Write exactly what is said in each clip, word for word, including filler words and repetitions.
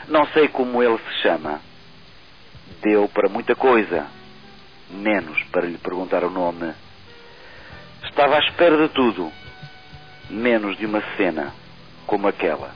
Não sei como ele se chama. Deu para muita coisa, menos para lhe perguntar o nome. Estava à espera de tudo, menos de uma cena como aquela.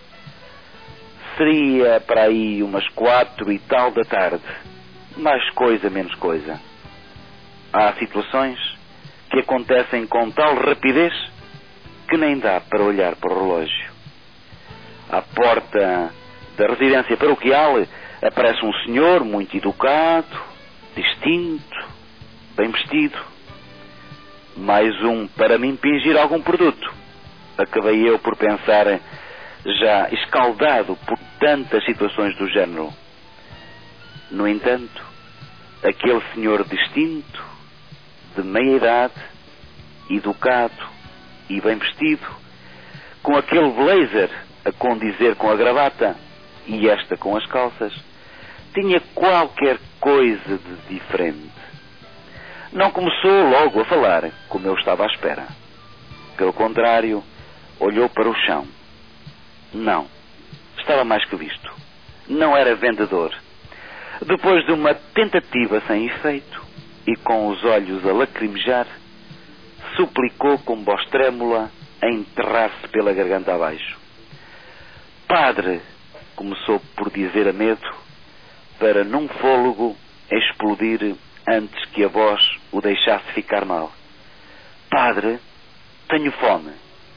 Seria para aí umas quatro e tal da tarde. Mais coisa, menos coisa. Há situações que acontecem com tal rapidez que nem dá para olhar para o relógio. À porta da residência paroquial aparece um senhor muito educado, distinto, bem vestido. Mais um para me impingir algum produto. Acabei eu por pensar, já escaldado por tantas situações do género. No entanto, aquele senhor distinto, de meia idade, educado e bem vestido, com aquele blazer a condizer com a gravata e esta com as calças, tinha qualquer coisa de diferente. Não começou logo a falar, como eu estava à espera. Pelo contrário, olhou para o chão. Não, estava mais que visto. Não era vendedor. Depois de uma tentativa sem efeito e com os olhos a lacrimejar, suplicou com voz trêmula a enterrar-se pela garganta abaixo. Padre, começou por dizer a medo, para num fôlego explodir antes que a voz o deixasse ficar mal. Padre, tenho fome.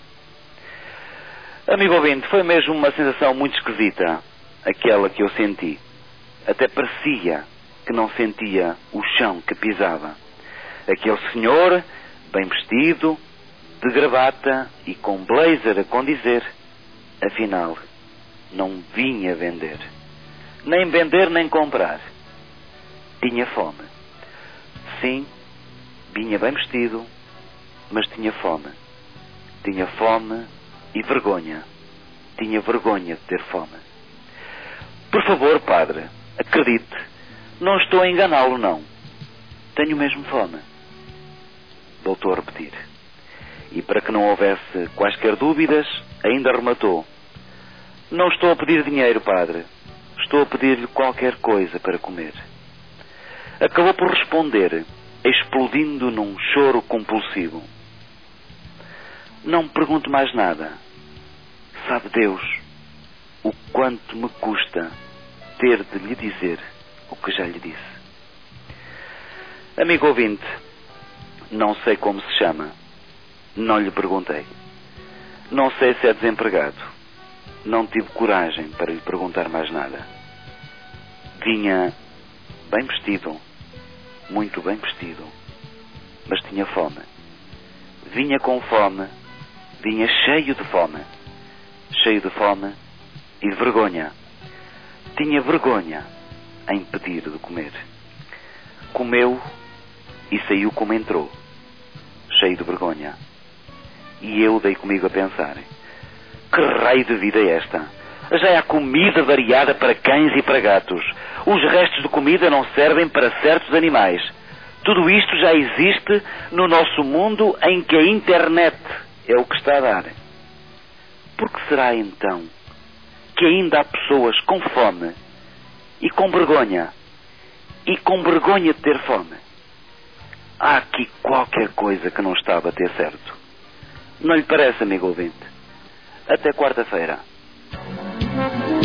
Amigo ouvinte, foi mesmo uma sensação muito esquisita, aquela que eu senti. Até parecia que não sentia o chão que pisava. Aquele senhor, bem vestido, de gravata e com blazer a condizer, afinal, não vinha vender. Nem vender, nem comprar. Tinha fome. Sim, vinha bem vestido, mas tinha fome. Tinha fome e vergonha. Tinha vergonha de ter fome. Por favor, padre, acredite, não estou a enganá-lo, não. Tenho mesmo fome. Voltou a repetir. E para que não houvesse quaisquer dúvidas, ainda rematou. Não estou a pedir dinheiro, padre. Estou a pedir-lhe qualquer coisa para comer. Acabou por responder, explodindo num choro compulsivo. Não me pergunte mais nada. Sabe Deus o quanto me custa ter de lhe dizer o que já lhe disse. Amigo ouvinte, não sei como se chama. Não lhe perguntei. Não sei se é desempregado. Não tive coragem para lhe perguntar mais nada. Vinha bem vestido, muito bem vestido, mas tinha fome. Vinha com fome, vinha cheio de fome, cheio de fome e de vergonha. Tinha vergonha em pedir de comer. Comeu e saiu como entrou, cheio de vergonha. E eu dei comigo a pensar, que raio de vida é esta? Já há comida variada para cães e para gatos. Os restos de comida não servem para certos animais. Tudo isto já existe no nosso mundo em que a internet é o que está a dar. Por que será então que ainda há pessoas com fome e com vergonha, e com vergonha de ter fome? Há aqui qualquer coisa que não está a bater certo. Não lhe parece, amigo ouvinte? Até quarta-feira.